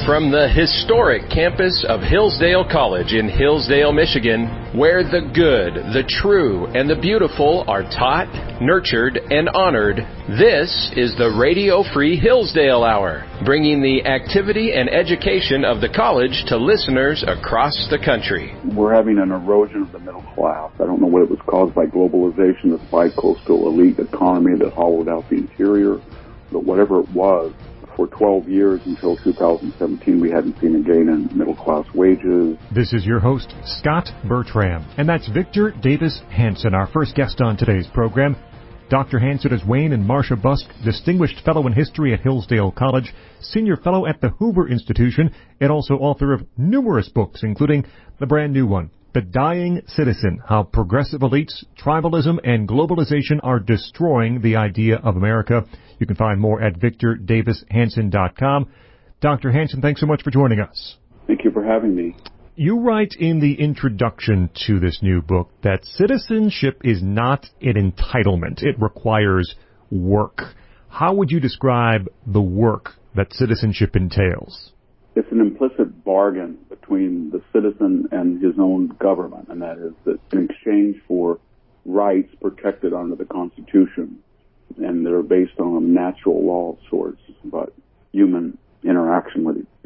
From the historic campus of Hillsdale College in Hillsdale, Michigan, where the good, the true, and the beautiful are taught, nurtured, and honored, this is the Radio Free Hillsdale Hour, bringing the activity and education of the college to listeners across the country. We're having an erosion of the middle class. I don't know what it was caused by globalization, this bi-coastal elite economy that hollowed out the interior, but whatever it was, for 12 years until 2017, we hadn't seen a gain in middle-class wages. This is your host, Scott Bertram, and that's Victor Davis Hanson, our first guest on today's program. Dr. Hanson is Wayne and Marcia Busk, Distinguished Fellow in History at Hillsdale College, Senior Fellow at the Hoover Institution, and also author of numerous books, including the brand new one, The Dying Citizen, How Progressive Elites, Tribalism, and Globalization Are Destroying the Idea of America. You can find more at VictorDavisHanson.com. Dr. Hanson, thanks so much for joining us. Thank you for having me. You write in the introduction to this new book that citizenship is not an entitlement. It requires work. How would you describe the work that citizenship entails? It's an implicit bargain between the citizen and his own government, and that is that in exchange for rights protected under the Constitution, and they're based on a natural law of sorts, but humans' interactions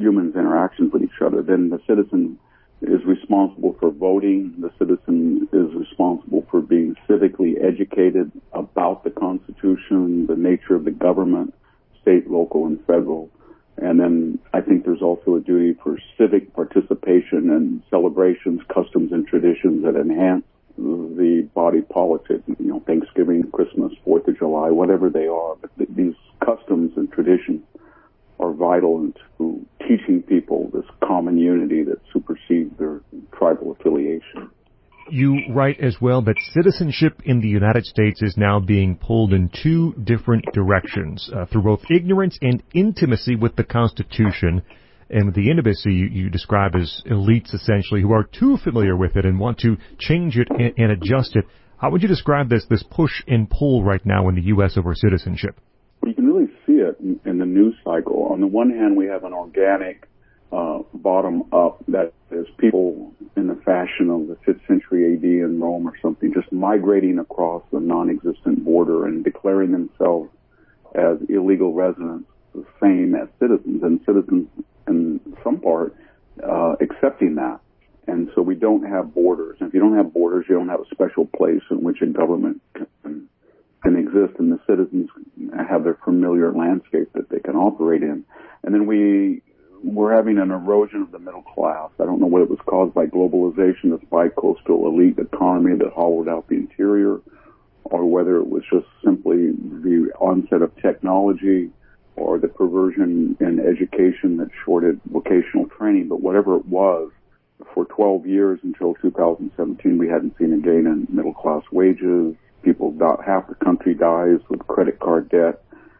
with each other, then the citizen is responsible for voting. The citizen is responsible for being civically educated about the Constitution, the nature of the government, state, local, and federal. And then I think there's also a duty for civic participation and celebrations, customs, and traditions that enhance the body politic, Thanksgiving, Christmas, 4th of July, whatever they are. But these customs and traditions are vital into teaching people this common unity that supersedes their tribal affiliation. You write as well that citizenship in the United States is now being pulled in two different directions, through both ignorance and intimacy with the Constitution. And with the intimacy you describe as elites, essentially, who are too familiar with it and want to change it and adjust it. How would you describe this push and pull right now in the U.S. over citizenship? Well, you can really see it in the news cycle. On the one hand, we have an organic bottom-up, that is people in the fashion of the 5th century AD in Rome or something, just migrating across the non-existent border and declaring themselves as illegal residents, the same as citizens, and citizens in some part accepting that. And so we don't have borders. And if you don't have borders, you don't have a special place in which a government can exist, and the citizens have their familiar landscape that they can operate in. And then we're having an erosion of the middle class. I don't know what it was caused by globalization, this bi-coastal elite economy that hollowed out the interior, or whether it was just simply the onset of technology or the perversion in education that shorted vocational training. But whatever it was, for 12 years until 2017, we hadn't seen a gain in middle-class wages. Half the country dies with credit card debt.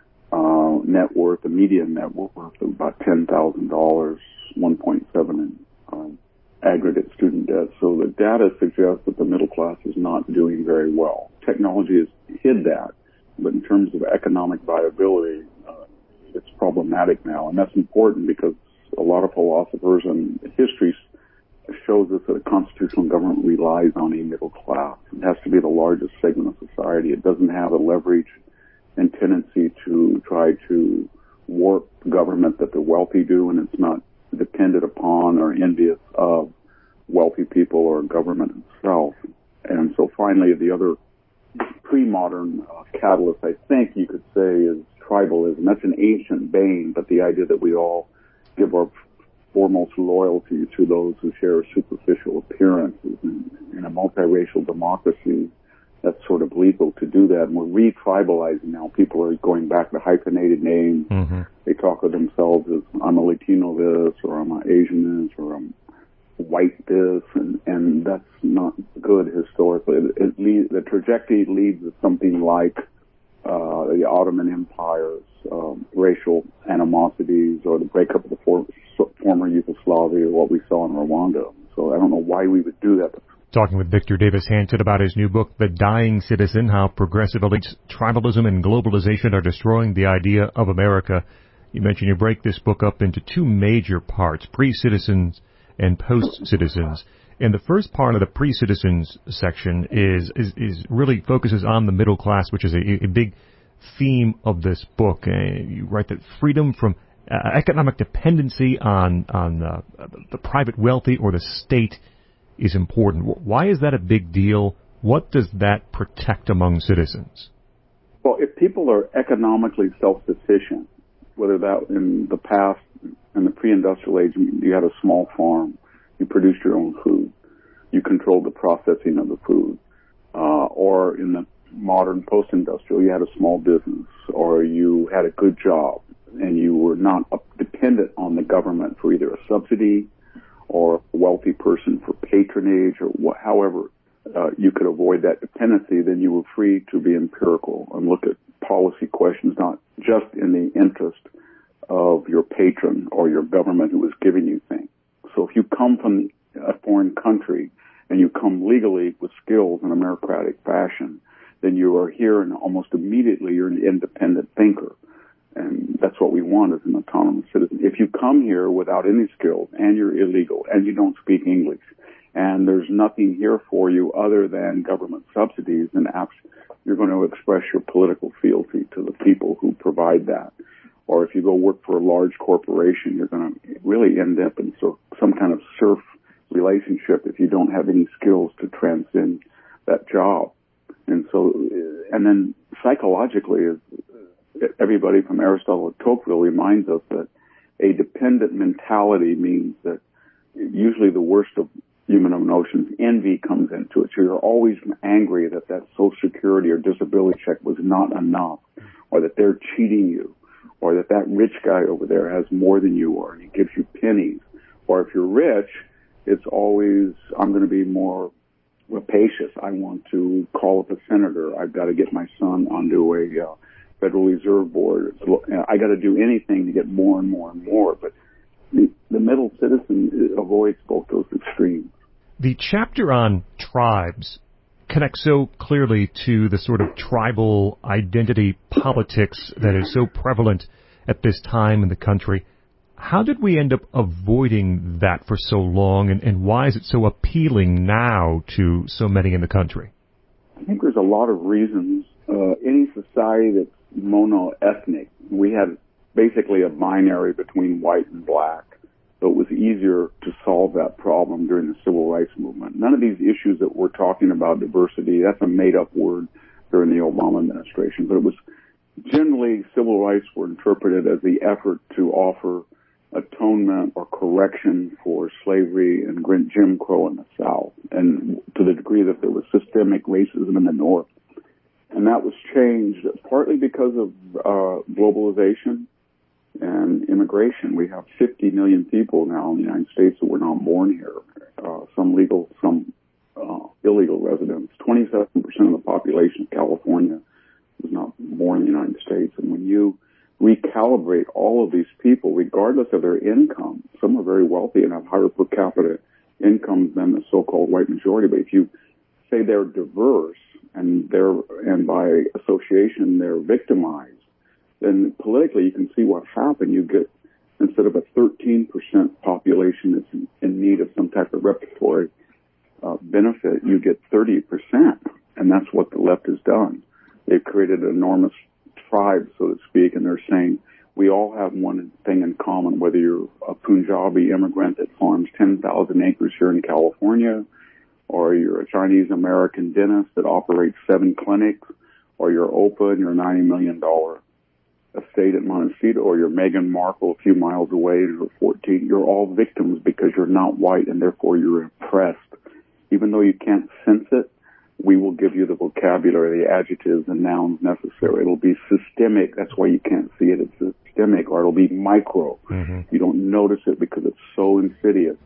Net worth, the median net worth of about $10,000, 1.7 in aggregate student debt. So the data suggests that the middle class is not doing very well. Technology has hid that, but in terms of economic viability, it's problematic now. And that's important because a lot of philosophers and history shows us that a constitutional government relies on a middle class. It has to be the largest segment of society. It doesn't have a leverage and tendency to try to warp government that the wealthy do, and it's not dependent upon or envious of wealthy people or government itself. And so finally, the other pre-modern catalyst, I think you could say, is tribalism. That's an ancient bane, but the idea that we all give our foremost loyalty to those who share superficial appearances. In a multiracial democracy, that's sort of lethal to do that. And we're re-tribalizing now. People are going back to hyphenated names. Mm-hmm. They talk of themselves as, I'm a Latino this, or I'm an Asian this, or I'm white this, and that's not good historically. The trajectory leads to something like the Ottoman Empire's racial animosities, or the breakup of the former Yugoslavia, or what we saw in Rwanda. So I don't know why we would do that. Talking with Victor Davis Hanson about his new book, The Dying Citizen, How Progressive Elites, Tribalism, and Globalization Are Destroying the Idea of America. You mentioned you break this book up into two major parts, pre-citizens and post-citizens. And the first part of the pre-citizens section is really focuses on the middle class, which is a big theme of this book. You write that freedom from economic dependency on the private wealthy or the state is important. Why is that a big deal? What does that protect among citizens? Well, if people are economically self-sufficient, whether that in the past, in the pre-industrial age, you had a small farm, you produced your own food, you controlled the processing of the food, or in the modern post-industrial, you had a small business, or you had a good job, and you were not dependent on the government for either a subsidy or a wealthy person for patronage, or however you could avoid that dependency, then you were free to be empirical and look at policy questions, not just in the interest of your patron or your government who is giving you things. So if you come from a foreign country and you come legally with skills in a meritocratic fashion, then you are here and almost immediately you're an independent thinker. And that's what we want as an autonomous citizen. If you come here without any skills and you're illegal and you don't speak English and there's nothing here for you other than government subsidies, then you're going to express your political fealty to the people who provide that. Or if you go work for a large corporation, you're going to really end up in some kind of serf relationship if you don't have any skills to transcend that job. And then psychologically, everybody from Aristotle to Tocqueville reminds us that a dependent mentality means that usually the worst of human emotions, envy, comes into it. So you're always angry that Social Security or disability check was not enough, or that they're cheating you, or that rich guy over there has more than you are and he gives you pennies. Or if you're rich, it's always, I'm going to be more rapacious. I want to call up a senator. I've got to get my son onto a Federal Reserve Board. I got to do anything to get more and more and more. But the middle citizen avoids both those extremes. The chapter on tribes connects so clearly to the sort of tribal identity politics that is so prevalent at this time in the country. How did we end up avoiding that for so long, and why is it so appealing now to so many in the country? I think there's a lot of reasons. Any society that's mono-ethnic, we had basically a binary between white and black. So it was easier to solve that problem during the civil rights movement. None of these issues that we're talking about, diversity, that's a made-up word during the Obama administration. But it was generally, civil rights were interpreted as the effort to offer atonement or correction for slavery and Jim Crow in the South, and to the degree that there was systemic racism in the North. And that was changed partly because of globalization and immigration. We have 50 million people now in the United States that were not born here, some legal, some illegal residents. 27% of the population of California was not born in the United States. And when you recalibrate all of these people, regardless of their income, some are very wealthy and have higher per capita incomes than the so-called white majority. But if you say they're diverse and by association they're victimized, then politically you can see what happened. You get, instead of a 13% population that's in need of some type of repertory benefit, you get 30%. And that's what the left has done. They've created an enormous tribe, so to speak, and they're saying we all have one thing in common, whether you're a Punjabi immigrant that farms 10,000 acres here in California, or you're a Chinese American dentist that operates 7 clinics, or you're Oprah and you're a $90 million estate at Montecito, or you're Meghan Markle a few miles away and you're 14. You're all victims because you're not white and therefore you're oppressed. Even though you can't sense it, we will give you the vocabulary, the adjectives and nouns necessary. It'll be systemic. That's why you can't see it. It's systemic, or it'll be micro. Mm-hmm. You don't notice it because it's so insidious.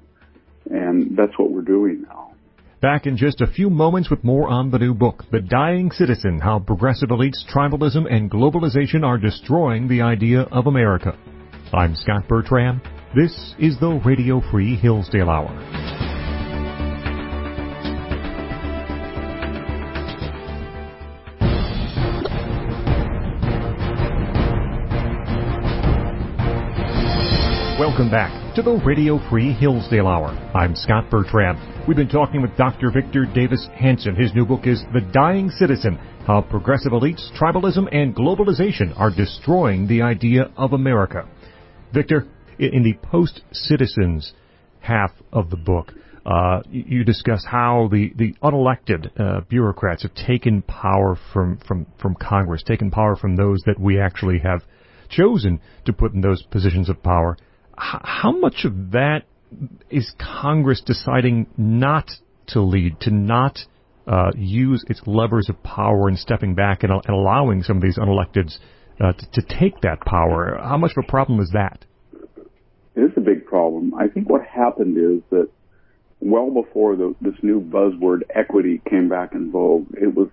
And that's what we're doing now. Back in just a few moments with more on the new book, The Dying Citizen, How Progressive Elites, Tribalism, and Globalization Are Destroying the Idea of America. I'm Scott Bertram. This is the Radio Free Hillsdale Hour. Welcome back to the Radio Free Hillsdale Hour. I'm Scott Bertram. We've been talking with Dr. Victor Davis Hanson. His new book is The Dying Citizen, How Progressive Elites, Tribalism, and Globalization Are Destroying the Idea of America. Victor, in the post-citizens half of the book, you discuss how the unelected bureaucrats have taken power from Congress, taken power from those that we actually have chosen to put in those positions of power. How much of that is Congress deciding not to lead, to not use its levers of power and stepping back and allowing some of these unelecteds to take that power? How much of a problem is that? It is a big problem. I think what happened is that well before this new buzzword equity came back in vogue, it was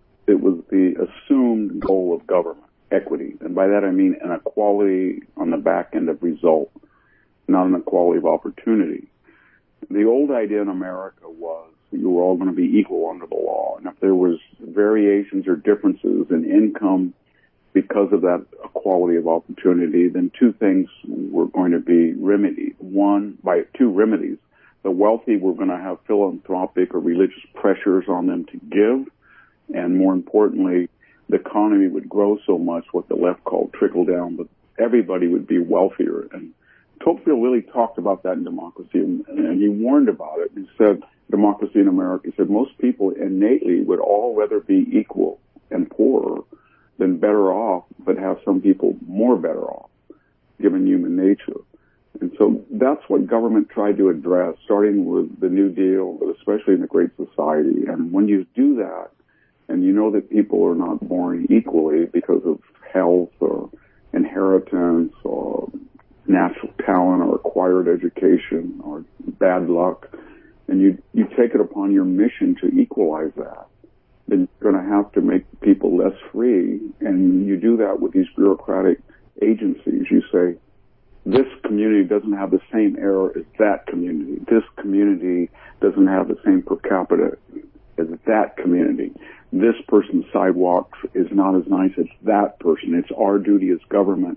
the assumed goal of government, equity. And by that I mean an equality on the back end of result, not an equality of opportunity. The old idea in America was you were all going to be equal under the law. And if there was variations or differences in income because of that equality of opportunity, then two things were going to be remedied. One, by two remedies. The wealthy were going to have philanthropic or religious pressures on them to give. And more importantly, the economy would grow so much, what the left called trickle down, but everybody would be wealthier. And Tocqueville really talked about that in Democracy, and he warned about it. He said, Democracy in America, he said, most people innately would all rather be equal and poorer than better off, but have some people more better off, given human nature. And so that's what government tried to address, starting with the New Deal, but especially in the Great Society. And when you do that, and you know that people are not born equally because of health or inheritance or natural talent or acquired education or bad luck, and you take it upon your mission to equalize that, then you're going to have to make people less free. And you do that with these bureaucratic agencies. You say, this community doesn't have the same error as that community. This community doesn't have the same per capita as that community. This person's sidewalk is not as nice as that person. It's our duty as government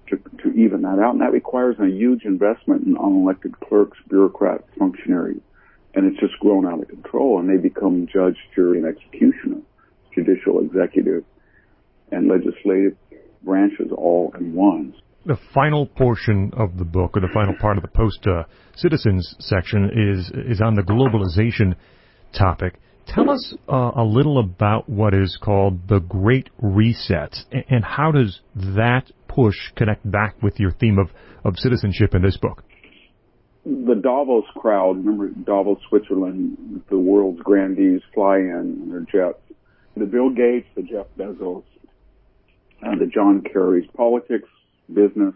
to even that out. And that requires a huge investment in unelected clerks, bureaucrats, functionaries. And it's just grown out of control. And they become judge, jury, and executioner, judicial, executive, and legislative branches all in one. The final portion of the book, or the final part of the post-citizens section, is on the globalization topic. Tell us a little about what is called the Great Reset, and how does that push connect back with your theme of citizenship in this book? The Davos crowd, remember Davos, Switzerland, the world's grandees fly in their jets. The Bill Gates, the Jeff Bezos, the John Kerrys, politics, business,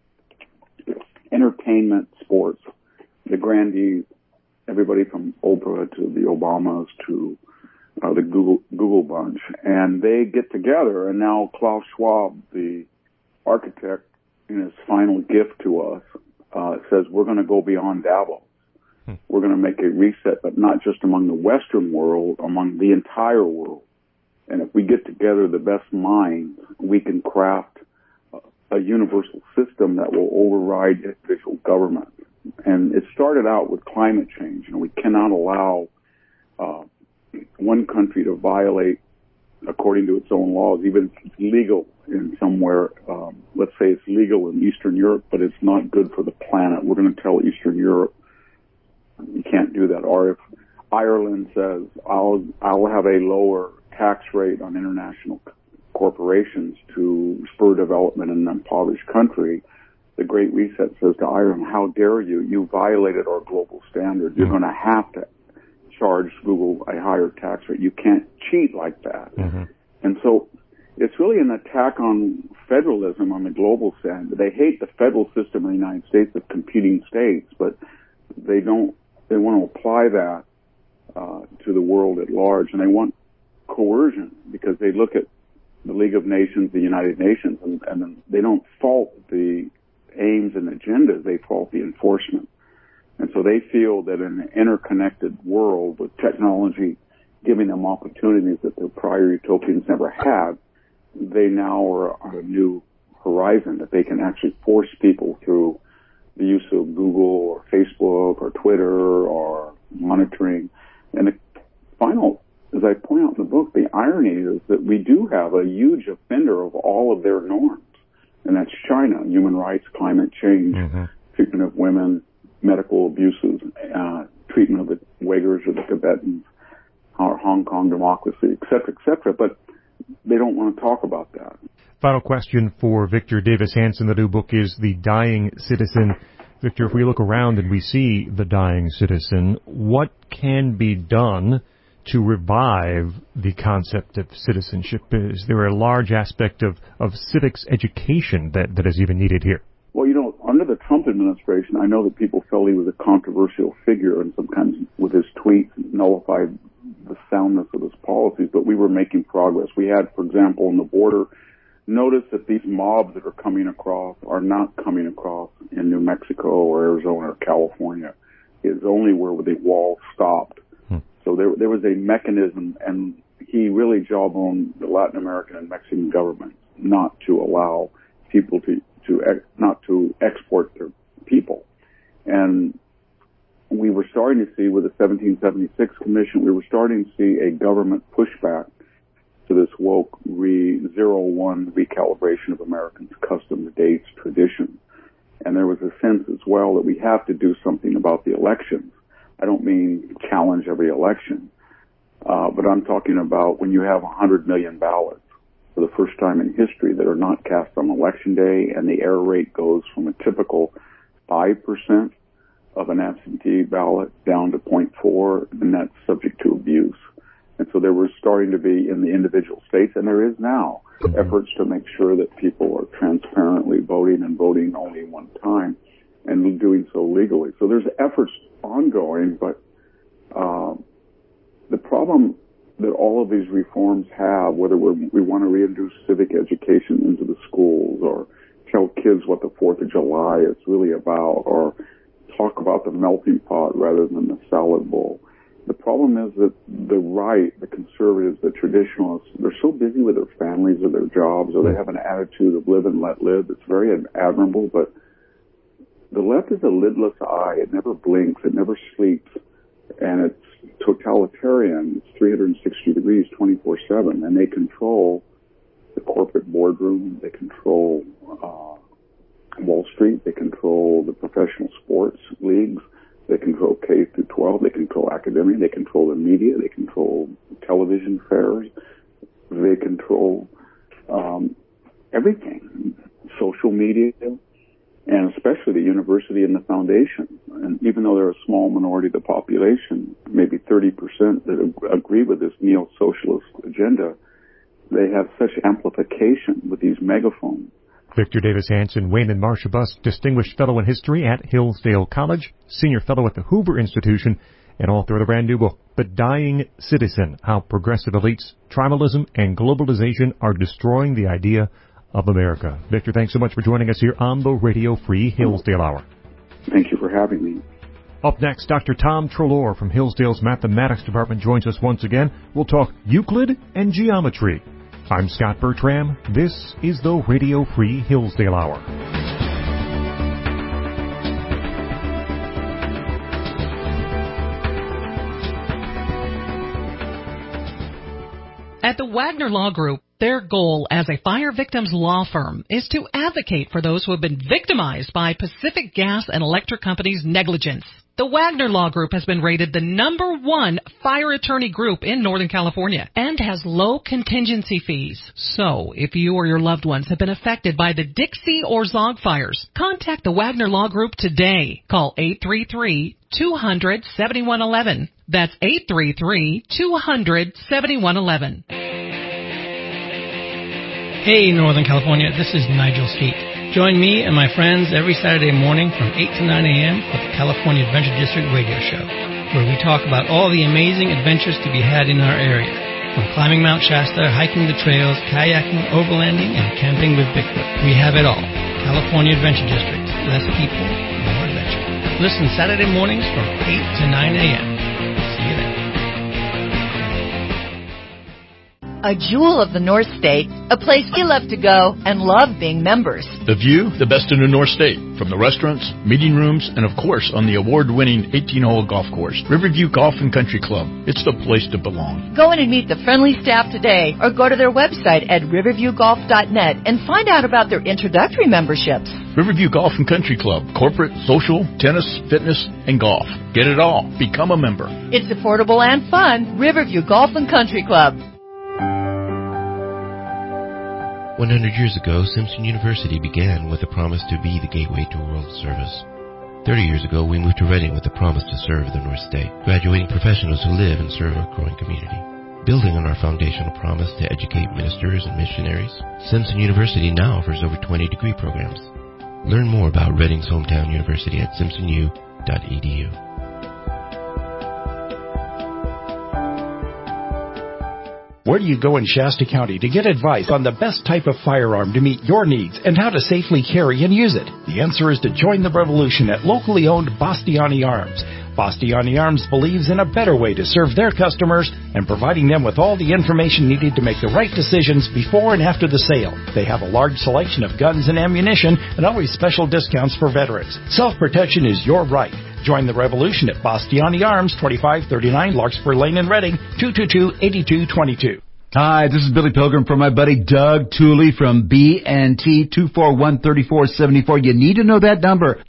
entertainment, sports, the grandees, everybody from Oprah to the Obamas to the Google bunch. And they get together, and now Klaus Schwab, the architect, in his final gift to us, says we're going to go beyond Davos. We're going to make a reset, but not just among the Western world, among the entire world. And if we get together the best minds, we can craft a universal system that will override individual government. And it started out with climate change. You know, we cannot allow one country to violate according to its own laws, even if it's legal in somewhere. Let's say it's legal in Eastern Europe, but it's not good for the planet. We're going to tell Eastern Europe, you can't do that. Or if Ireland says, I'll have a lower tax rate on international corporations to spur development in an impoverished country, the Great Reset says to Ireland, how dare you? You violated our global standards. You're going to have to charge Google a higher tax rate. You can't cheat like that. Mm-hmm. And so it's really an attack on federalism on the global standard. They hate the federal system in the United States of competing states, but they want to apply that to the world at large, and they want coercion because they look at the League of Nations, the United Nations, and they don't fault the aims and agendas, they fault the enforcement. And so they feel that in an interconnected world with technology giving them opportunities that their prior utopians never had, they now are on a new horizon, that they can actually force people through the use of Google or Facebook or Twitter or monitoring. And the final, as I point out in the book, the irony is that we do have a huge offender of all of their norms, and that's China: human rights, climate change, treatment of women, medical abuses, treatment of the Uyghurs or the Tibetans, our Hong Kong democracy, et cetera, but they don't want to talk about that. Final question for Victor Davis Hanson. The new book is The Dying Citizen. Victor, if we look around and we see the dying citizen, what can be done to revive the concept of citizenship? Is there a large aspect of civics education that is even needed here? Well, under the Trump administration, I know that people felt he was a controversial figure and sometimes with his tweets nullified the soundness of his policies, but we were making progress. We had, for example, on the border, notice that these mobs that are coming across are not coming across in New Mexico or Arizona or California. It's only where the wall stopped. So there was a mechanism, and he really jawboned the Latin American and Mexican government not to allow people not to export their people. And we were starting to see with the 1776 Commission, we were starting to see a government pushback to this woke 0-1 recalibration of Americans' customs, dates, traditions. And there was a sense as well that we have to do something about the elections. I don't mean challenge every election, but I'm talking about when you have 100 million ballots for the first time in history that are not cast on election day, and the error rate goes from a typical 5% of an absentee ballot down to 0.4, and that's subject to abuse. And so there was starting to be in the individual states, and there is now, efforts to make sure that people are transparently voting and voting only one time and doing so legally. So there's efforts ongoing, but the problem that all of these reforms have, whether we want to reintroduce civic education into the schools or tell kids what the 4th of July is really about or talk about the melting pot rather than the salad bowl. The problem is that the right, the conservatives, the traditionalists, they're so busy with their families or their jobs, or they have an attitude of live and let live. It's very admirable, but the left is a lidless eye. It never blinks. It never sleeps. And it's totalitarian. It's 360 degrees, 24/7. And they control the corporate boardroom. They control Wall Street. They control the professional sports leagues. They control K through 12. They control academia. They control the media. They control television fairs. They control everything, social media, and especially the university and the foundation. And even though they're a small minority of the population, maybe 30% that agree with this neo-socialist agenda, they have such amplification with these megaphones. Victor Davis Hanson, Wayne and Marcia Busk, Distinguished Fellow in History at Hillsdale College, Senior Fellow at the Hoover Institution, and author of the brand new book, The Dying Citizen, How Progressive Elites, Tribalism, and Globalization Are Destroying the Idea of America. Victor, thanks so much for joining us here on the Radio Free Hillsdale Hour. Thank you for having me. Up next, Dr. Tom Treloar from Hillsdale's Mathematics Department joins us once again. We'll talk Euclid and geometry. I'm Scott Bertram. This is the Radio Free Hillsdale Hour. At the Wagner Law Group, their goal as a fire victims law firm is to advocate for those who have been victimized by Pacific Gas and Electric Company's negligence. The Wagner Law Group has been rated the #1 fire attorney group in Northern California and has low contingency fees. So, if you or your loved ones have been affected by the Dixie or Zog fires, contact the Wagner Law Group today. Call 833-200-7111. That's 833-200-7111. Hey, Northern California, this is Nigel Skeet. Join me and my friends every Saturday morning from 8 to 9 a.m. for the California Adventure District radio show, where we talk about all the amazing adventures to be had in our area, from climbing Mount Shasta, hiking the trails, kayaking, overlanding, and camping with Bigfoot. We have it all. California Adventure District. Less people, more adventure. Listen Saturday mornings from 8 to 9 a.m. See you then. a jewel of the North State, a place we love to go and love being members. The view, the best in the North State, from the restaurants, meeting rooms, and of course on the award-winning 18-hole golf course, Riverview Golf and Country Club. It's the place to belong. Go in and meet the friendly staff today or go to their website at riverviewgolf.net and find out about their introductory memberships. Riverview Golf and Country Club. Corporate, social, tennis, fitness, and golf. Get it all. Become a member. It's affordable and fun. Riverview Golf and Country Club. 100 years ago, Simpson University began with a promise to be the gateway to world service. 30 years ago, we moved to Reading with a promise to serve the North State, graduating professionals who live and serve our growing community. Building on our foundational promise to educate ministers and missionaries, Simpson University now offers over 20 degree programs. Learn more about Reading's hometown university at simpsonu.edu. Where do you go in Shasta County to get advice on the best type of firearm to meet your needs and how to safely carry and use it? The answer is to join the revolution at locally owned Bastiani Arms. Bastiani Arms believes in a better way to serve their customers and providing them with all the information needed to make the right decisions before and after the sale. They have a large selection of guns and ammunition and always special discounts for veterans. Self-protection is your right. Join the revolution at Bastiani Arms, 2539 Larkspur Lane in Reading, 222-8222. Hi, this is Billy Pilgrim from my buddy Doug Tooley from B&T, 241-3474. You need to know that number,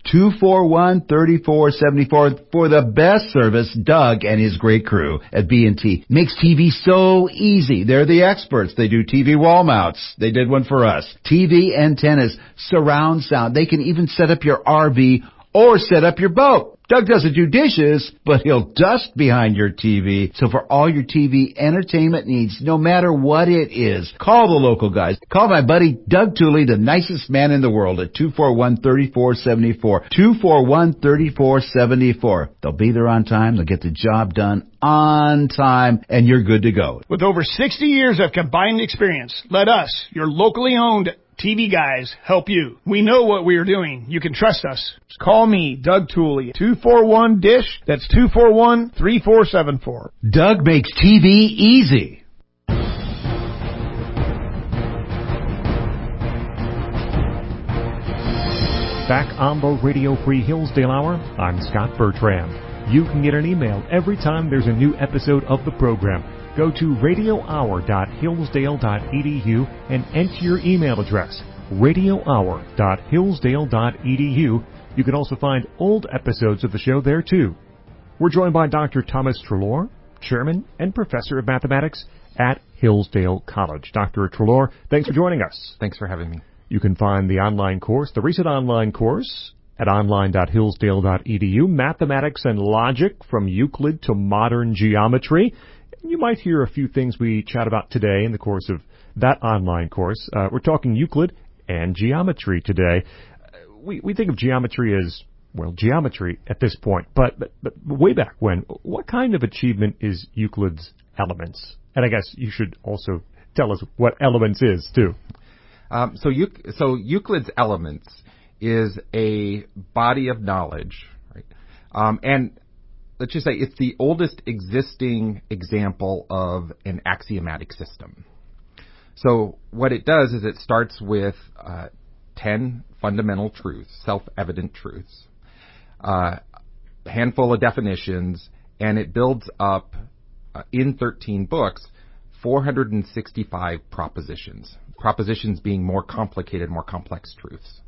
241-3474. For the best service, Doug and his great crew at B&T makes TV so easy. They're the experts. They do TV wall mounts. They did one for us. TV antennas, surround sound. They can even set up your RV or set up your boat. Doug doesn't do dishes, but he'll dust behind your TV. So for all your TV entertainment needs, no matter what it is, call the local guys. Call my buddy Doug Tooley, the nicest man in the world, at 241-3474. 241-3474. They'll be there on time. They'll get the job done on time, and you're good to go. With over 60 years of combined experience, let us, your locally owned TV guys, help you. We know what we are doing. You can trust us. Just call me, Doug Tooley, 241-DISH. That's 241-3474. Doug makes TV easy. Back on the Radio Free Hillsdale Hour, I'm Scott Bertram. You can get an email every time there's a new episode of the program. Go to radiohour.hillsdale.edu and enter your email address, radiohour.hillsdale.edu. You can also find old episodes of the show there, too. We're joined by Dr. Thomas Treloar, Chairman and Professor of Mathematics at Hillsdale College. Dr. Treloar, thanks for joining us. Thanks for having me. You can find the online course, the recent online course, at online.hillsdale.edu, Mathematics and Logic from Euclid to Modern Geometry. You might hear a few things we chat about today in the course of that online course. We're talking Euclid and geometry today. We think of geometry as, well, geometry at this point, but way back when, what kind of achievement is Euclid's Elements? And I guess you should also tell us what Elements is, too. So Euclid's Elements is a body of knowledge, right? And let's just say it's the oldest existing example of an axiomatic system. So what it does is it starts with 10 fundamental truths, self-evident truths, a handful of definitions, and it builds up, in 13 books, 465 propositions. Propositions being more complicated, more complex truths.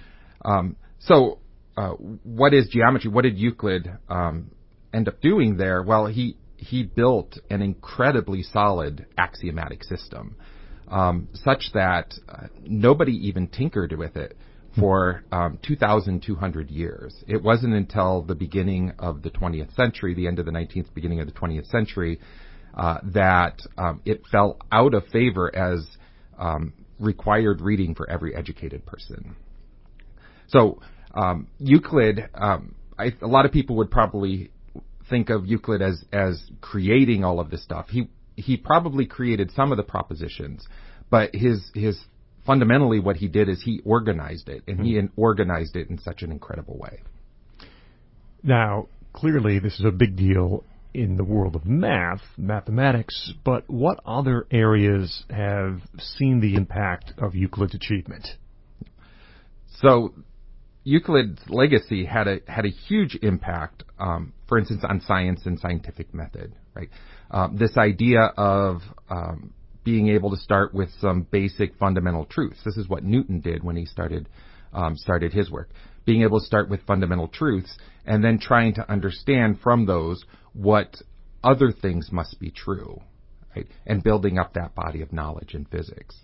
What is geometry? What did Euclid end up doing there? Well, he built an incredibly solid axiomatic system, such that nobody even tinkered with it for 2,200 years. It wasn't until the beginning of the 20th century, the end of the 19th, beginning of the 20th century, that it fell out of favor as required reading for every educated person. So Euclid, a lot of people would probably think of Euclid as creating all of this stuff. He probably created some of the propositions, but his fundamentally what he did is he organized it, and he organized it in such an incredible way. Now, clearly this is a big deal in the world of mathematics, but what other areas have seen the impact of Euclid's achievement? So Euclid's legacy had a huge impact, for instance, on science and scientific method, right? This idea of being able to start with some basic fundamental truths. This is what Newton did when he started his work. Being able to start with fundamental truths and then trying to understand from those what other things must be true, right? And building up that body of knowledge in physics.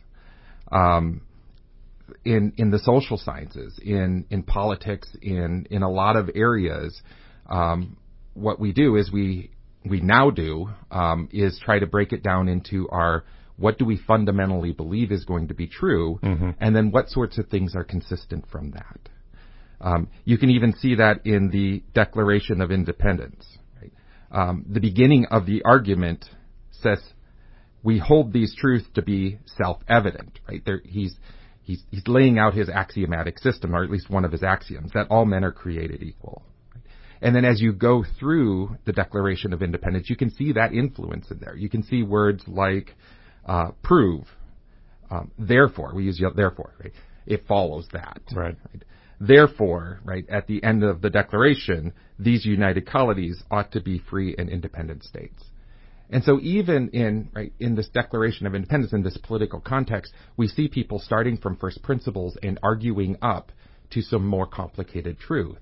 In the social sciences, in politics, in a lot of areas, what we do is we now do is try to break it down into what do we fundamentally believe is going to be true, and then what sorts of things are consistent from that. You can even see that in the Declaration of Independence. Right? The beginning of the argument says, "We hold these truths to be self-evident." Right? He's laying out his axiomatic system, or at least one of his axioms, that all men are created equal. And then as you go through the Declaration of Independence, you can see that influence in there. You can see words like prove, therefore. We use therefore, right? It follows that. Right. Therefore, right, at the end of the Declaration, these united colonies ought to be free and independent states. And so even in this Declaration of Independence, in this political context, we see people starting from first principles and arguing up to some more complicated truth.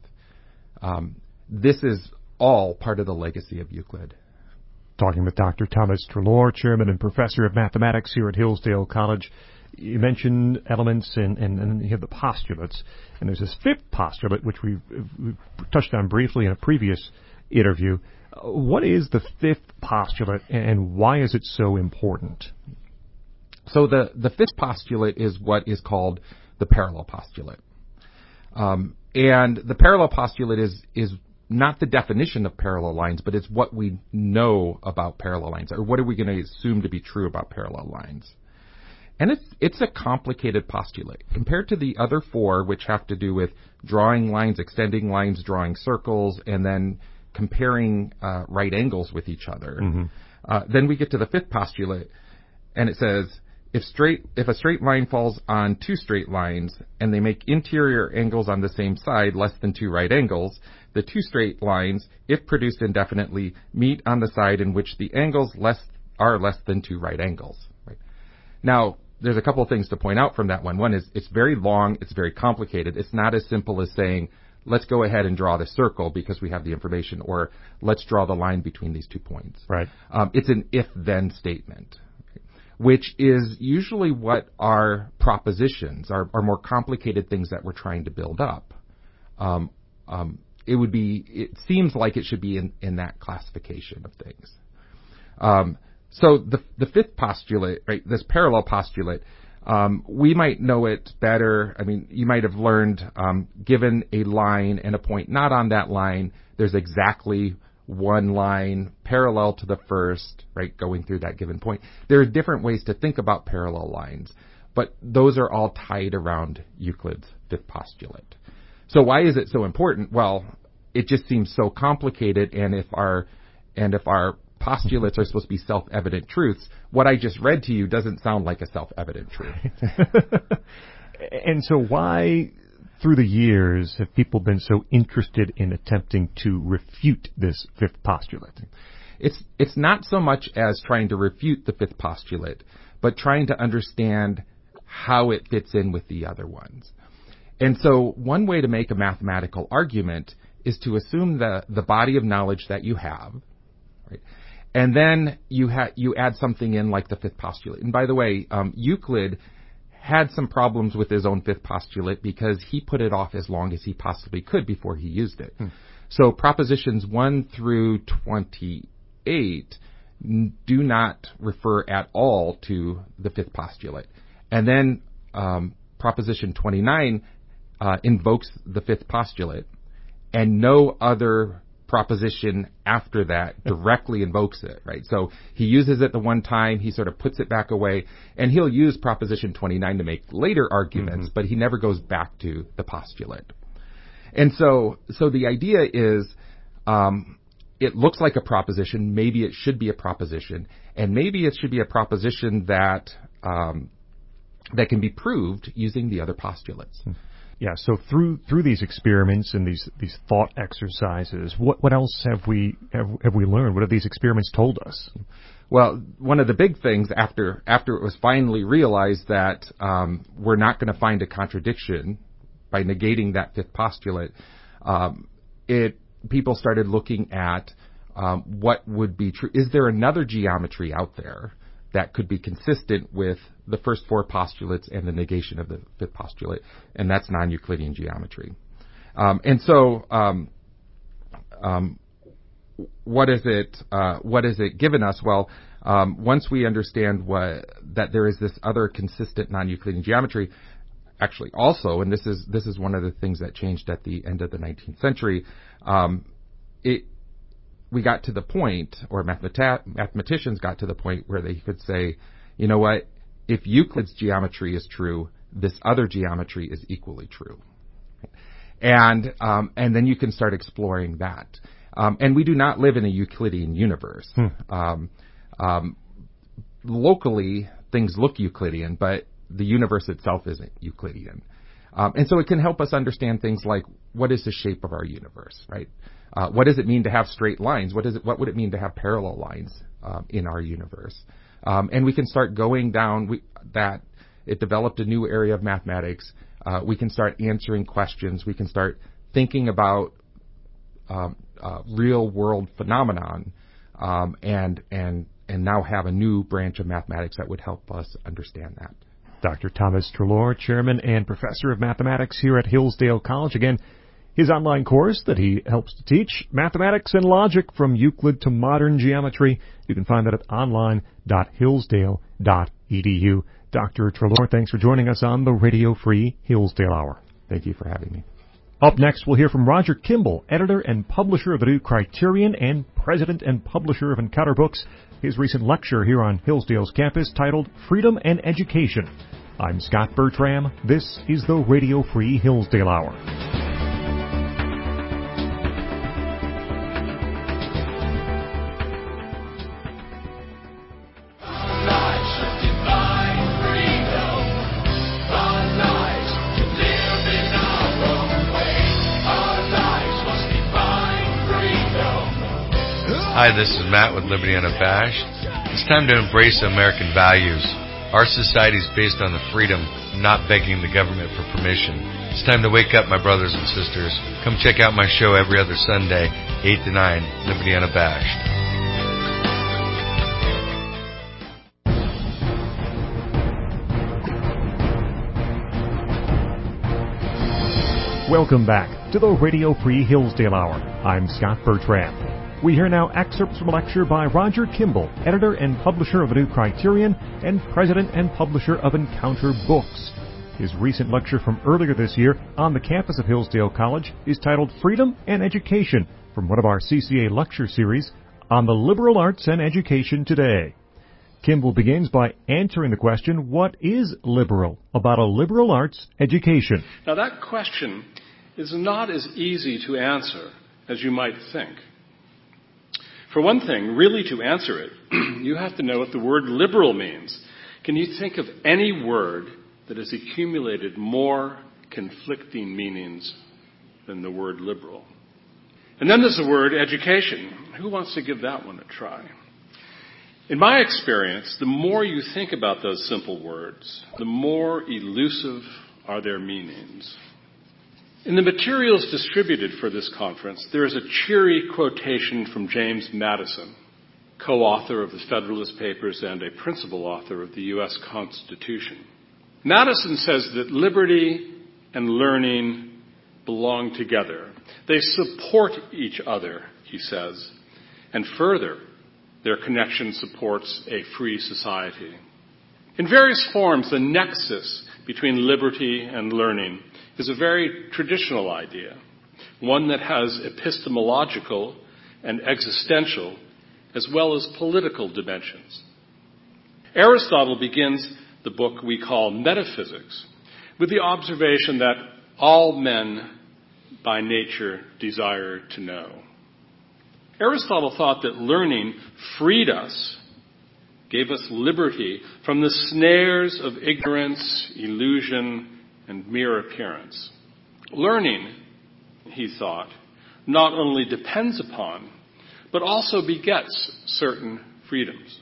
This is all part of the legacy of Euclid. Talking with Dr. Thomas Treloar, Chairman and Professor of Mathematics here at Hillsdale College. You mentioned elements and you have the postulates. And there's this fifth postulate, which we've touched on briefly in a previous interview. What is the fifth postulate, and why is it so important? So the fifth postulate is what is called the parallel postulate. And the parallel postulate is not the definition of parallel lines, but it's what we know about parallel lines, or what are we going to assume to be true about parallel lines. And it's a complicated postulate. Compared to the other four, which have to do with drawing lines, extending lines, drawing circles, and then comparing right angles with each other. Then we get to the fifth postulate, and it says, if a straight line falls on two straight lines, and they make interior angles on the same side less than two right angles, the two straight lines, if produced indefinitely, meet on the side in which the angles are less than two right angles. Right? Now, there's a couple of things to point out from that one. One is it's very long, it's very complicated. It's not as simple as saying, let's go ahead and draw the circle because we have the information, or let's draw the line between these 2 points. Right. It's an if-then statement, which is usually what our propositions, our more complicated things that we're trying to build up. It seems like it should be in that classification of things. So the fifth postulate, right, this parallel postulate, we might know it better. I mean, you might have learned, given a line and a point not on that line, there's exactly one line parallel to the first, right, going through that given point. There are different ways to think about parallel lines, but those are all tied around Euclid's fifth postulate. So why is it so important? Well, it just seems so complicated, and if our postulates are supposed to be self-evident truths, what I just read to you doesn't sound like a self-evident truth. And so why, through the years, have people been so interested in attempting to refute this fifth postulate? It's not so much as trying to refute the fifth postulate, but trying to understand how it fits in with the other ones. And so one way to make a mathematical argument is to assume the body of knowledge that you have, right? And then you add something in like the fifth postulate. And by the way, Euclid had some problems with his own fifth postulate because he put it off as long as he possibly could before he used it. So propositions 1 through 28 do not refer at all to the fifth postulate. And then proposition 29 invokes the fifth postulate, and no other proposition after that directly invokes it, right? So he uses it the one time, he sort of puts it back away, and he'll use proposition 29 to make later arguments, but he never goes back to the postulate. And so the idea is, it looks like a proposition. Maybe it should be a proposition, and maybe it should be a proposition that that can be proved using the other postulates. Yeah. So through these experiments and these thought exercises, what else have we learned? What have these experiments told us? Well, one of the big things after it was finally realized that we're not going to find a contradiction by negating that fifth postulate, people started looking at what would be true. Is there another geometry out there that could be consistent with the first four postulates and the negation of the fifth postulate? And that's non-Euclidean geometry. What is it given us? Well, once we understand that there is this other consistent non-Euclidean geometry, actually also, and this is one of the things that changed at the end of the 19th century, we got to the point, or mathematicians got to the point where they could say, you know what, if Euclid's geometry is true, this other geometry is equally true. And then you can start exploring that. And we do not live in a Euclidean universe. Locally, things look Euclidean, but the universe itself isn't Euclidean. And so it can help us understand things like, what is the shape of our universe, right? What does it mean to have straight lines? What would it mean to have parallel lines in our universe? And we can start going down that. It developed a new area of mathematics. We can start answering questions. We can start thinking about real world phenomenon, and now have a new branch of mathematics that would help us understand that. Dr. Thomas Treloar, Chairman and Professor of Mathematics here at Hillsdale College. Again, his online course that he helps to teach, Mathematics and Logic from Euclid to Modern Geometry. You can find that at online.hillsdale.edu. Dr. Treloar, thanks for joining us on the Radio Free Hillsdale Hour. Thank you for having me. Up next, we'll hear from Roger Kimball, editor and publisher of the New Criterion and president and publisher of Encounter Books. His recent lecture here on Hillsdale's campus titled Freedom and Education. I'm Scott Bertram. This is the Radio Free Hillsdale Hour. Hi, this is Matt with Liberty Unabashed. It's time to embrace American values. Our society is based on the freedom of not begging the government for permission. It's time to wake up, my brothers and sisters. Come check out my show every other Sunday, 8 to 9, Liberty Unabashed. Welcome back to the Radio Free Hillsdale Hour. I'm Scott Bertram. We hear now excerpts from a lecture by Roger Kimball, editor and publisher of the New Criterion and president and publisher of Encounter Books. His recent lecture from earlier this year on the campus of Hillsdale College is titled Freedom and Education, from one of our CCA lecture series on the liberal arts and education today. Kimball begins by answering the question, what is liberal about a liberal arts education? Now that question is not as easy to answer as you might think. For one thing, really to answer it, you have to know what the word liberal means. Can you think of any word that has accumulated more conflicting meanings than the word liberal? And then there's the word education. Who wants to give that one a try? In my experience, the more you think about those simple words, the more elusive are their meanings. In the materials distributed for this conference, there is a cheery quotation from James Madison, co-author of the Federalist Papers and a principal author of the U.S. Constitution. Madison says that liberty and learning belong together. They support each other, he says, and further, their connection supports a free society. In various forms, the nexus between liberty and learning is a very traditional idea, one that has epistemological and existential as well as political dimensions. Aristotle begins the book we call Metaphysics with the observation that all men by nature desire to know. Aristotle thought that learning freed us, gave us liberty from the snares of ignorance, illusion, and mere appearance. Learning, he thought, not only depends upon, but also begets certain freedoms.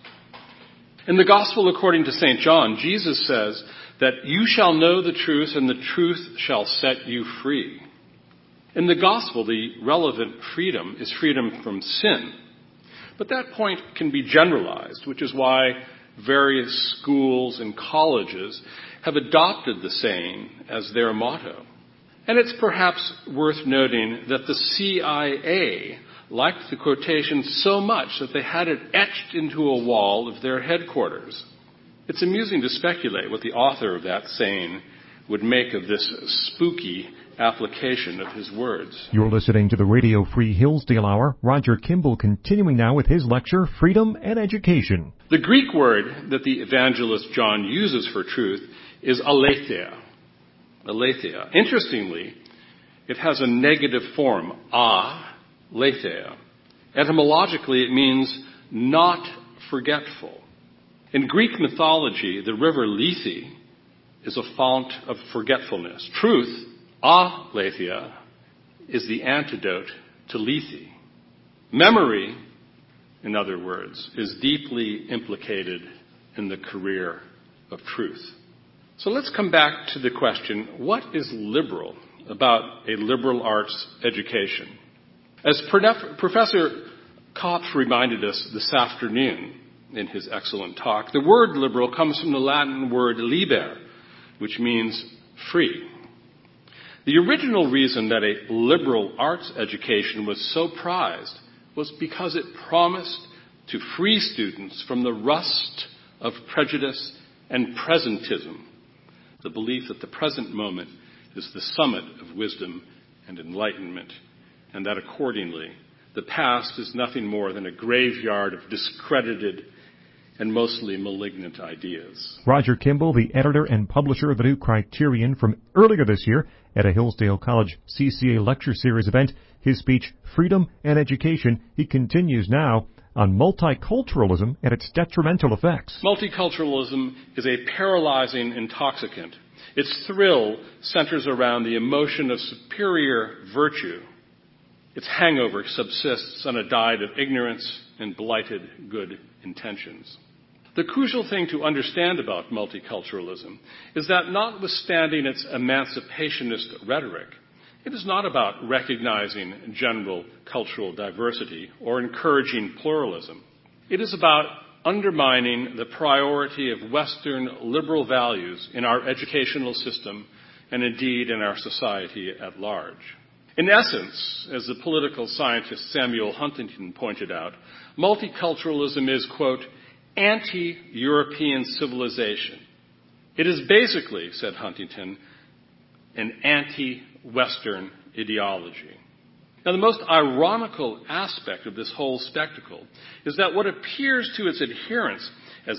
In the Gospel according to St. John, Jesus says that you shall know the truth and the truth shall set you free. In the Gospel, the relevant freedom is freedom from sin. But that point can be generalized, which is why various schools and colleges have adopted the saying as their motto. And it's perhaps worth noting that the CIA liked the quotation so much that they had it etched into a wall of their headquarters. It's amusing to speculate what the author of that saying would make of this spooky application of his words. You're listening to the Radio Free Hillsdale Hour. Roger Kimball continuing now with his lecture, Freedom and Education. The Greek word that the evangelist John uses for truth is aletheia. Aletheia. Interestingly, it has a negative form, aletheia. Etymologically, it means not forgetful. In Greek mythology, the river Lethe is a fount of forgetfulness. Truth, aletheia, is the antidote to Lethe. Memory, in other words, is deeply implicated in the career of truth. So let's come back to the question, what is liberal about a liberal arts education? As Professor Kopf reminded us this afternoon in his excellent talk, the word liberal comes from the Latin word liber, which means free. The original reason that a liberal arts education was so prized was because it promised to free students from the rust of prejudice and presentism, the belief that the present moment is the summit of wisdom and enlightenment, and that accordingly, the past is nothing more than a graveyard of discredited and mostly malignant ideas. Roger Kimball, the editor and publisher of the New Criterion, from earlier this year at a Hillsdale College CCA Lecture Series event, his speech, Freedom and Education, he continues now on multiculturalism and its detrimental effects. Multiculturalism is a paralyzing intoxicant. Its thrill centers around the emotion of superior virtue. Its hangover subsists on a diet of ignorance and blighted good intentions. The crucial thing to understand about multiculturalism is that notwithstanding its emancipationist rhetoric, it is not about recognizing general cultural diversity or encouraging pluralism. It is about undermining the priority of Western liberal values in our educational system and indeed in our society at large. In essence, as the political scientist Samuel Huntington pointed out, multiculturalism is, quote, anti-European civilization. It is basically, said Huntington, an anti-Western ideology. Now, the most ironical aspect of this whole spectacle is that what appears to its adherents as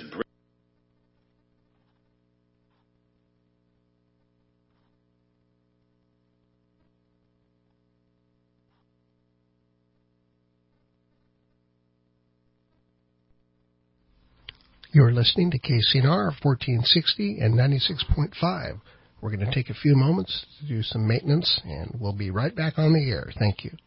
You're listening to KCNR 1460 and 96.5. We're going to take a few moments to do some maintenance, and we'll be right back on the air. Thank you.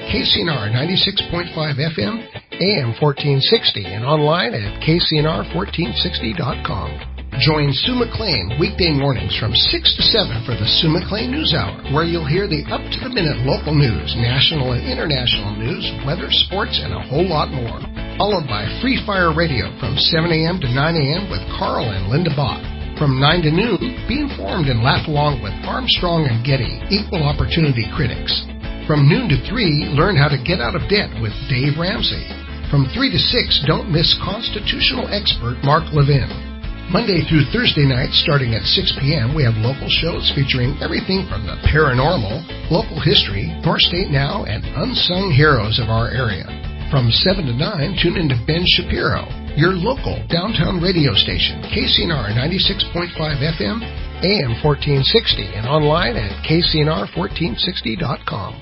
KCNR 96.5 FM, AM 1460, and online at KCNR1460.com. Join Sue McLean weekday mornings from 6 to 7 for the Sue McLean News Hour, where you'll hear the up-to-the-minute local news, national and international news, weather, sports, and a whole lot more. Followed by Free Fire Radio from 7 a.m. to 9 a.m. with Carl and Linda Bach. From 9 to noon, be informed and laugh along with Armstrong and Getty, equal opportunity critics. From noon to 3, learn how to get out of debt with Dave Ramsey. From 3 to 6, don't miss constitutional expert Mark Levin. Monday through Thursday nights, starting at 6 p.m., we have local shows featuring everything from the paranormal, local history, North State Now, and unsung heroes of our area. From 7 to 9, tune into Ben Shapiro, your local downtown radio station, KCNR 96.5 FM, AM 1460, and online at KCNR1460.com.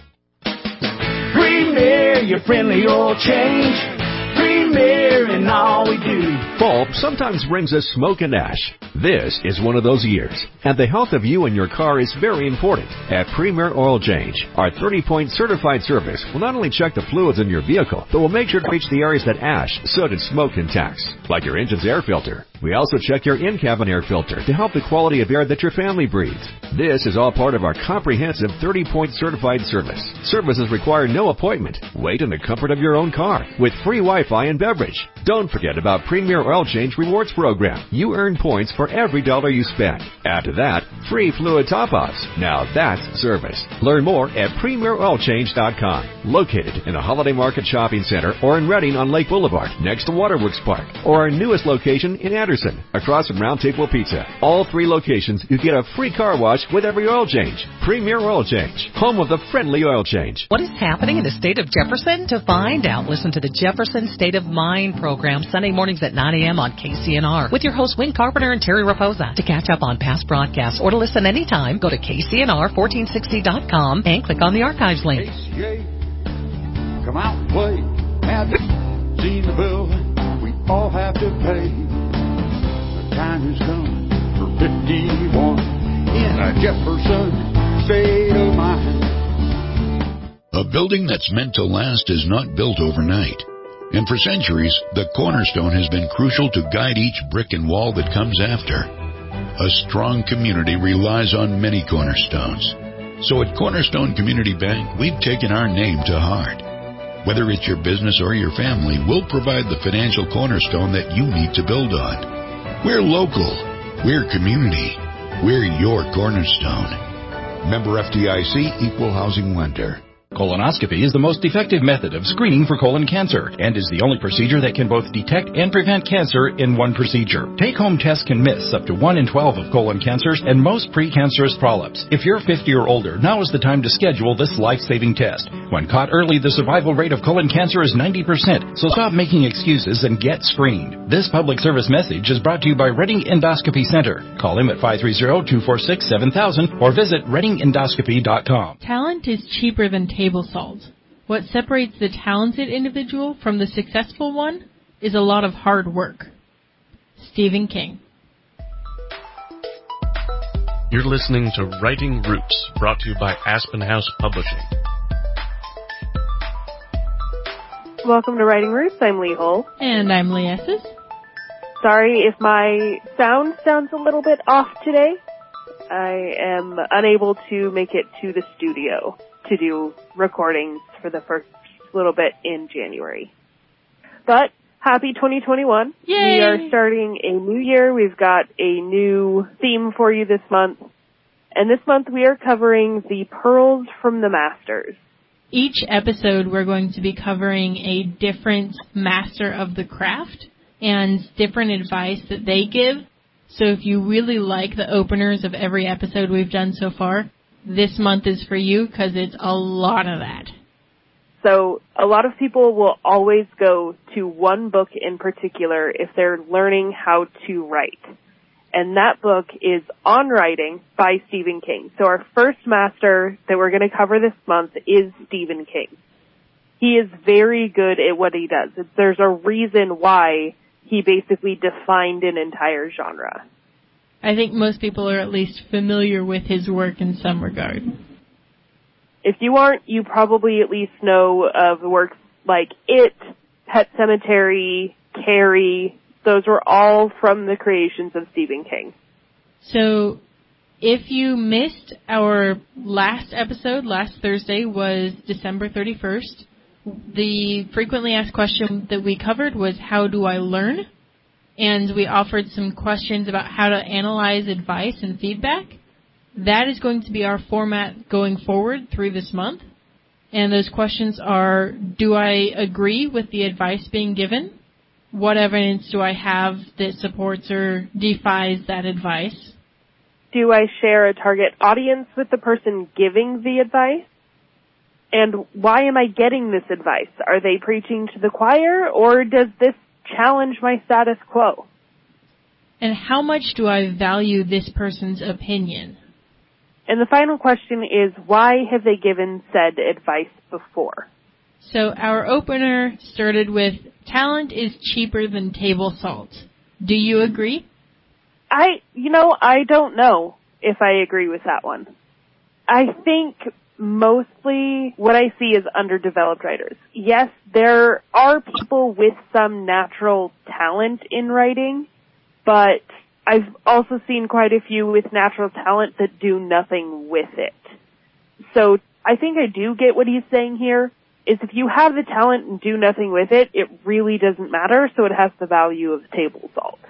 Premier, your friendly oil change. Premier in all we do. Fall sometimes brings us smoke and ash. This is one of those years, and the health of you and your car is very important. At Premier Oil Change, our 30-point certified service will not only check the fluids in your vehicle, but will make sure to reach the areas that ash, soot, and smoke can tax, like your engine's air filter. We also check your in-cabin air filter to help the quality of air that your family breathes. This is all part of our comprehensive 30-point certified service. Services require no appointment. Wait in the comfort of your own car with free Wi-Fi and beverage. Don't forget about Premier Oil Change Rewards Program. You earn points for every dollar you spend. Add to that, free fluid top-offs. Now that's service. Learn more at PremierOilChange.com. Located in the Holiday Market Shopping Center or in Reading on Lake Boulevard, next to Waterworks Park, or our newest location in Anderson, across from Round Table Pizza. All 3 locations, you get a free car wash with every oil change. Premier Oil Change, home of the friendly oil change. What is happening in the state of Jefferson? To find out, listen to the Jefferson State of Mind program Sunday mornings at 9 a.m. on KCNR with your hosts Wayne Carpenter and Terry Raposa. To catch up on past broadcasts or to listen anytime, go to KCNR1460.com and click on the archives link. KCA, come out and play. Have you seen the bill we all have to pay? The time has come for 51 in a Jefferson State of Mind. A building that's meant to last is not built overnight. And for centuries, the cornerstone has been crucial to guide each brick and wall that comes after. A strong community relies on many cornerstones. So at Cornerstone Community Bank, we've taken our name to heart. Whether it's your business or your family, we'll provide the financial cornerstone that you need to build on. We're local. We're community. We're your cornerstone. Member FDIC, Equal Housing Lender. Colonoscopy is the most effective method of screening for colon cancer and is the only procedure that can both detect and prevent cancer in one procedure. Take-home tests can miss up to 1 in 12 of colon cancers and most precancerous polyps. If you're 50 or older, now is the time to schedule this life-saving test. When caught early, the survival rate of colon cancer is 90%, so stop making excuses and get screened. This public service message is brought to you by Reading Endoscopy Center. Call them at 530-246-7000 or visit readingendoscopy.com. Talent is cheaper than table salt. What separates the talented individual from the successful one is a lot of hard work. Stephen King. You're listening to Writing Roots, brought to you by Aspen House Publishing. Welcome to Writing Roots. I'm Lee Hull. And I'm Lee Esses. Sorry if my sound sounds a little bit off today. I am unable to make it to the studio to do recordings for the first little bit in January. But happy 2021. Yay! We are starting a new year. We've got a new theme for you this month. And this month we are covering the pearls from the masters. Each episode we're going to be covering a different master of the craft and different advice that they give. So if you really like the openers of every episode we've done so far, this month is for you because it's a lot of that. So a lot of people will always go to one book in particular if they're learning how to write. And that book is On Writing by Stephen King. So our first master that we're going to cover this month is Stephen King. He is very good at what he does. There's a reason why he basically defined an entire genre. I think most people are at least familiar with his work in some regard. If you aren't, you probably at least know of works like It, Pet Sematary, Carrie. Those were all from the creations of Stephen King. So if you missed our last episode, last Thursday was December 31st. The frequently asked question that we covered was, how do I learn? And we offered some questions about how to analyze advice and feedback. That is going to be our format going forward through this month. And those questions are, do I agree with the advice being given? What evidence do I have that supports or defies that advice? Do I share a target audience with the person giving the advice? And why am I getting this advice? Are they preaching to the choir, or does this challenge my status quo? And how much do I value this person's opinion? And the final question is, why have they given said advice before? So our opener started with, talent is cheaper than table salt. Do you agree? I don't know if I agree with that one. I think mostly what I see is underdeveloped writers. Yes, there are people with some natural talent in writing, but I've also seen quite a few with natural talent that do nothing with it. So I think I do get what he's saying here, is if you have the talent and do nothing with it, it really doesn't matter, so it has the value of table salt.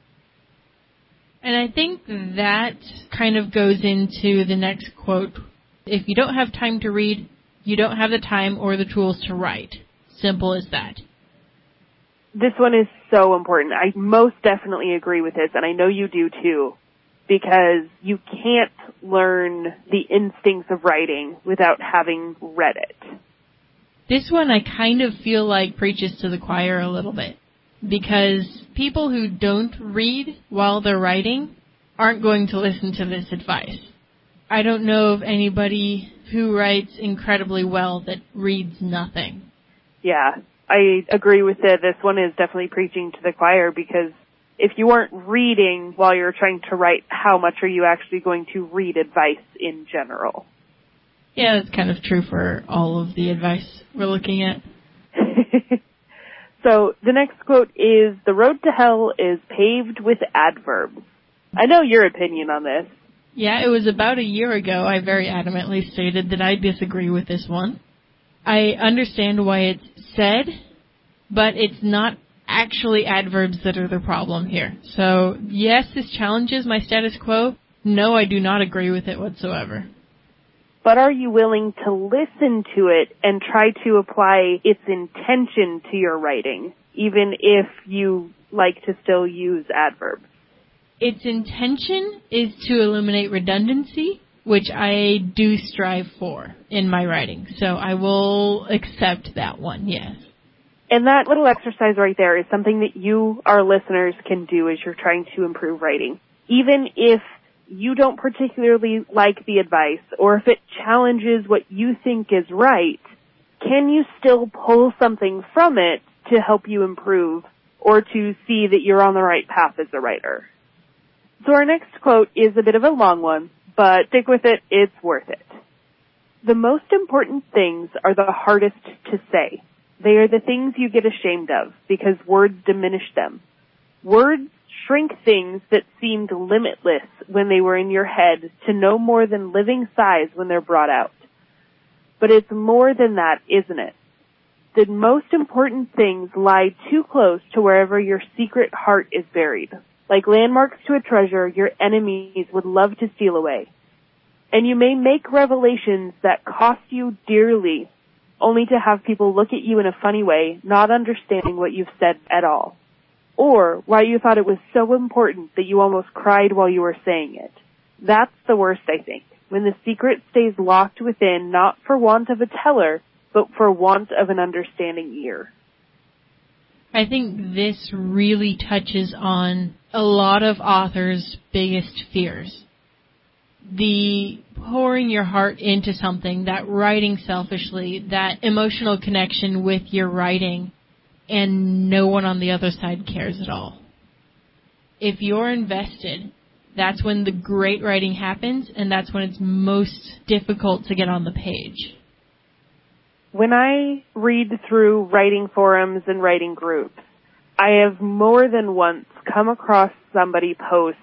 And I think that kind of goes into the next quote. If you don't have time to read, you don't have the time or the tools to write. Simple as that. This one is so important. I most definitely agree with this, and I know you do too, because you can't learn the instincts of writing without having read it. This one I kind of feel like preaches to the choir a little bit, because people who don't read while they're writing aren't going to listen to this advice. I don't know of anybody who writes incredibly well that reads nothing. Yeah, I agree with it. This one is definitely preaching to the choir, because if you aren't reading while you're trying to write, how much are you actually going to read advice in general? Yeah, it's kind of true for all of the advice we're looking at. So the next quote is, the road to hell is paved with adverbs. I know your opinion on this. Yeah, it was about a year ago I very adamantly stated that I disagree with this one. I understand why it's said, but it's not actually adverbs that are the problem here. So, yes, this challenges my status quo. No, I do not agree with it whatsoever. But are you willing to listen to it and try to apply its intention to your writing, even if you like to still use adverbs? Its intention is to eliminate redundancy, which I do strive for in my writing. So I will accept that one, yes. And that little exercise right there is something that you, our listeners, can do as you're trying to improve writing. Even if you don't particularly like the advice, or if it challenges what you think is right, can you still pull something from it to help you improve, or to see that you're on the right path as a writer? So our next quote is a bit of a long one, but stick with it, it's worth it. The most important things are the hardest to say. They are the things you get ashamed of, because words diminish them. Words shrink things that seemed limitless when they were in your head to no more than living size when they're brought out. But it's more than that, isn't it? The most important things lie too close to wherever your secret heart is buried. Like landmarks to a treasure your enemies would love to steal away. And you may make revelations that cost you dearly, only to have people look at you in a funny way, not understanding what you've said at all. Or why you thought it was so important that you almost cried while you were saying it. That's the worst, I think, when the secret stays locked within, not for want of a teller, but for want of an understanding ear. I think this really touches on a lot of authors' biggest fears. The pouring your heart into something, that writing selfishly, that emotional connection with your writing, and no one on the other side cares at all. If you're invested, That's when the great writing happens, and that's when it's most difficult to get on the page. When I read through writing forums and writing groups, I have more than once come across somebody post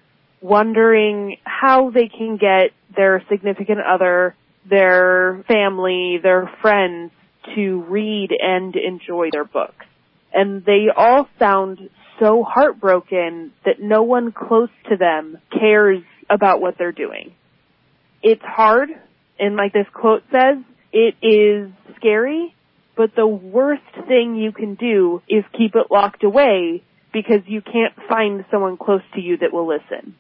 wondering how they can get their significant other, their family, their friends to read and enjoy their books. And they all sound so heartbroken that no one close to them cares about what they're doing. It's hard, and like this quote says, it is scary, but the worst thing you can do is keep it locked away because you can't find someone close to you that will listen.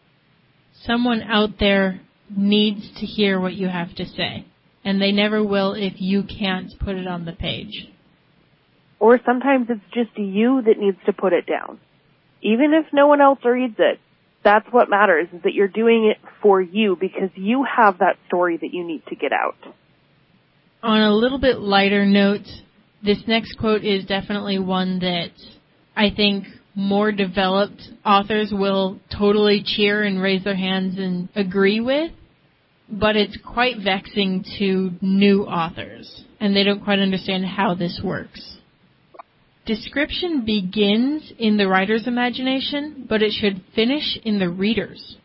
Someone out there needs to hear what you have to say, and they never will if you can't put it on the page. Or sometimes it's just you that needs to put it down. Even if no one else reads it, that's what matters, is that you're doing it for you because you have that story that you need to get out. On a little bit lighter note, this next quote is definitely one that I think more developed authors will totally cheer and raise their hands and agree with, but it's quite vexing to new authors, and they don't quite understand how this works. Description begins in the writer's imagination, but it should finish in the reader's.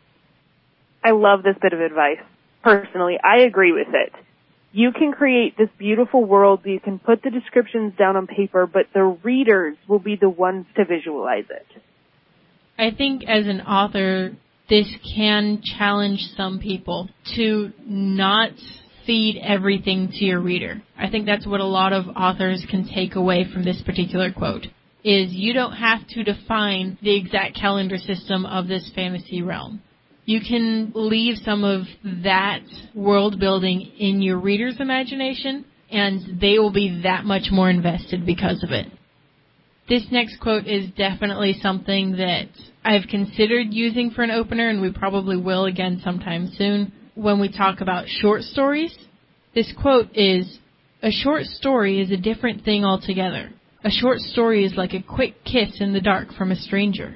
I love this bit of advice. Personally, I agree with it. You can create this beautiful world, you can put the descriptions down on paper, but the readers will be the ones to visualize it. I think as an author, this can challenge some people to not feed everything to your reader. I think that's what a lot of authors can take away from this particular quote, is you don't have to define the exact calendar system of this fantasy realm. You can leave some of that world building in your reader's imagination, and they will be that much more invested because of it. This next quote is definitely something that I've considered using for an opener, and we probably will again sometime soon when we talk about short stories. This quote is, "A short story is a different thing altogether. A short story is like a quick kiss in the dark from a stranger."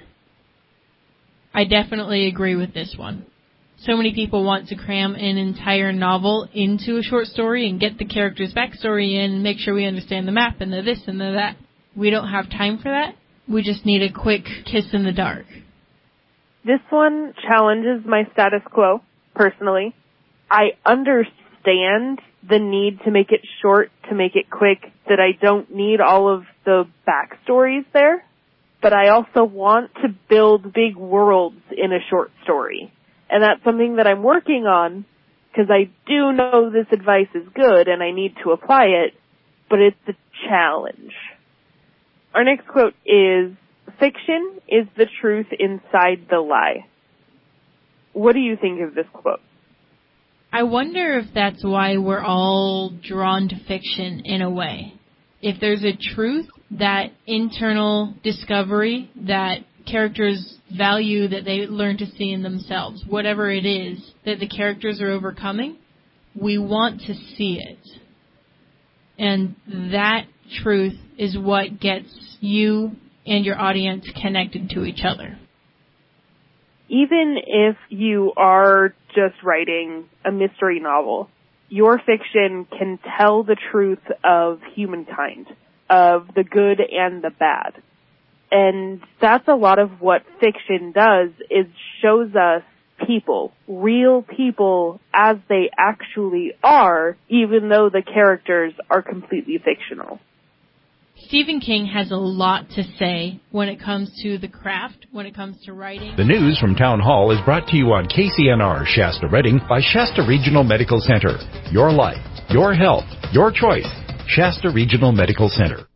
I definitely agree with this one. So many people want to cram an entire novel into a short story and get the character's backstory in and make sure we understand the map and the this and the that. We don't have time for that. We just need a quick kiss in the dark. This one challenges my status quo, personally. I understand the need to make it short, to make it quick, that I don't need all of the backstories there. But I also want to build big worlds in a short story. And that's something that I'm working on, because I do know this advice is good and I need to apply it, but it's a challenge. Our next quote is, "Fiction is the truth inside the lie." What do you think of this quote? I wonder if that's why we're all drawn to fiction in a way. If there's a truth, that internal discovery, that characters value that they learn to see in themselves, whatever it is that the characters are overcoming, we want to see it. And that truth is what gets you and your audience connected to each other. Even if you are just writing a mystery novel, your fiction can tell the truth of humankind, of the good and the bad. And that's a lot of what fiction does, is shows us people, real people as they actually are, even though the characters are completely fictional. Stephen King has a lot to say when it comes to the craft, when it comes to writing. The news from Town Hall is brought to you on KCNR Shasta Redding by Shasta Regional Medical Center. Your life, your health, your choice. Shasta Regional Medical Center.